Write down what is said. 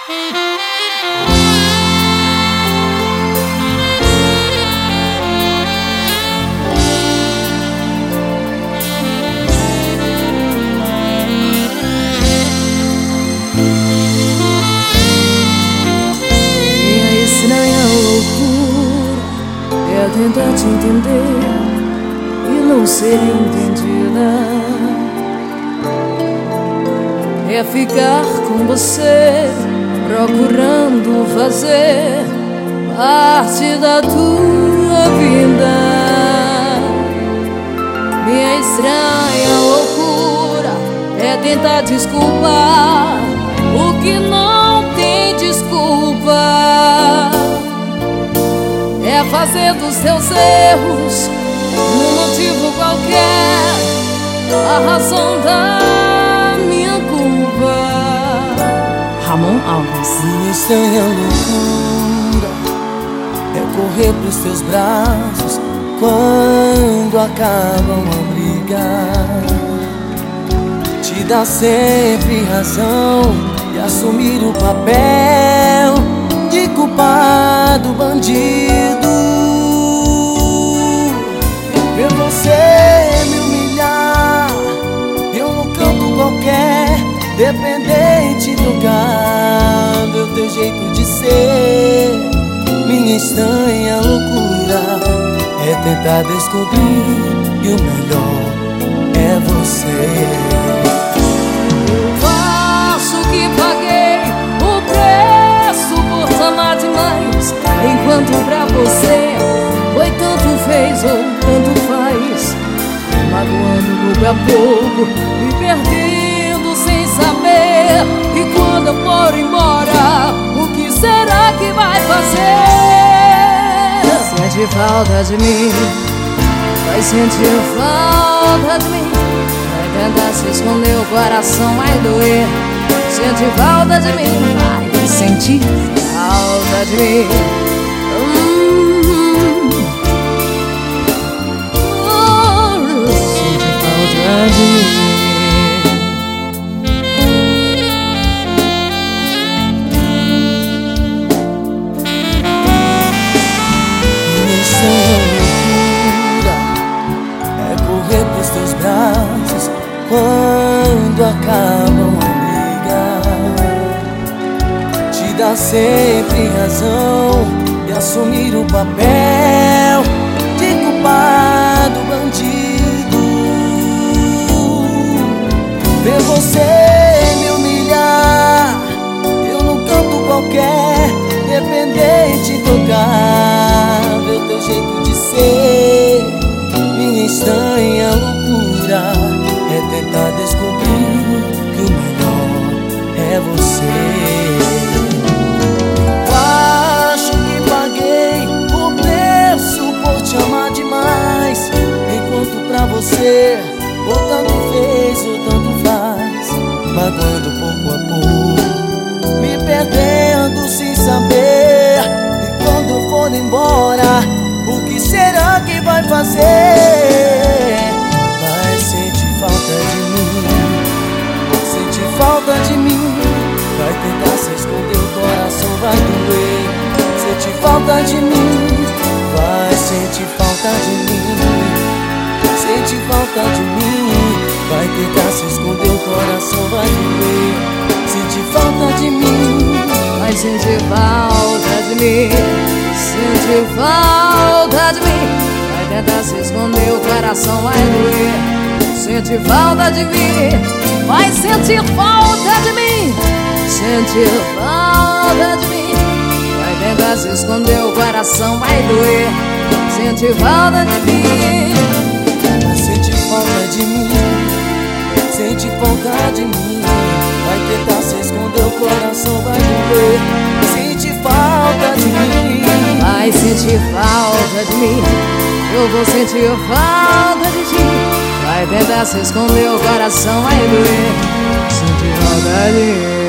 Minha estranha loucura é tentar te entender e não ser entendida. É ficar com você, procurando fazer parte da tua vida. Minha estranha loucura é tentar desculpar o que não tem desculpa. É fazer dos teus erros um motivo qualquer, a razão da minha culpa. Ramon Alves. Minha estranha loucura é correr pros teus braços quando acabam a briga, te dar sempre razão e assumir o papel de culpado bandido. Ver você me humilhar, eu no canto qualquer, dependente do intocável teu jeito de ser. Minha estranha loucura é tentar descobrir que o melhor é você. Eu faço que paguei o preço por te amar demais, enquanto pra você foi tanto fez ou tanto faz, magoando pouco a pouco, me perdendo sem saber. E quando eu for embora, o que será que vai fazer? Sente falta de mim, vai sentir falta de mim, vai tentar se esconder, o coração vai doer. Sente falta de mim, vai sentir falta de mim. Sente falta de mim. Teus braços quando acabam a briga, te dar sempre razão e assumir o papel de culpado bandido. Ver você me humilhar, eu no canto qualquer, dependente, intocável teu jeito de ser. Minha estranha loucura é tentar descobrir que o melhor é você. Acho que paguei o preço por te amar demais, enquanto pra você ou tanto fez ou tanto faz, magoando pouco a pouco, me perdendo sem saber. E quando eu for embora, o que será que vai fazer? Vai sentir falta de mim, sentir falta de mim, vai tentar se esconder, o coração vai doer. Sentir falta de mim, vai sentir falta de mim, sentir falta de mim, vai tentar se esconder, o coração vai doer. Sentir falta de mim, vai sentir falta de mim, sentir falta de mim, vai tentar se esconder, o coração vai doer. Sentir falta de mim, vai sentir falta de mim, sentir falta de mim, vai tentar se esconder, o coração vai doer. Sentir falta de mim, vai sentir falta de mim, sentir falta de mim, vai tentar se esconder, o coração vai doer. Sentir falta de mim, vai sentir falta de mim, eu vou sentir falta de ti, vai tentar se esconder, o coração vai doer. Sentir falta de mim.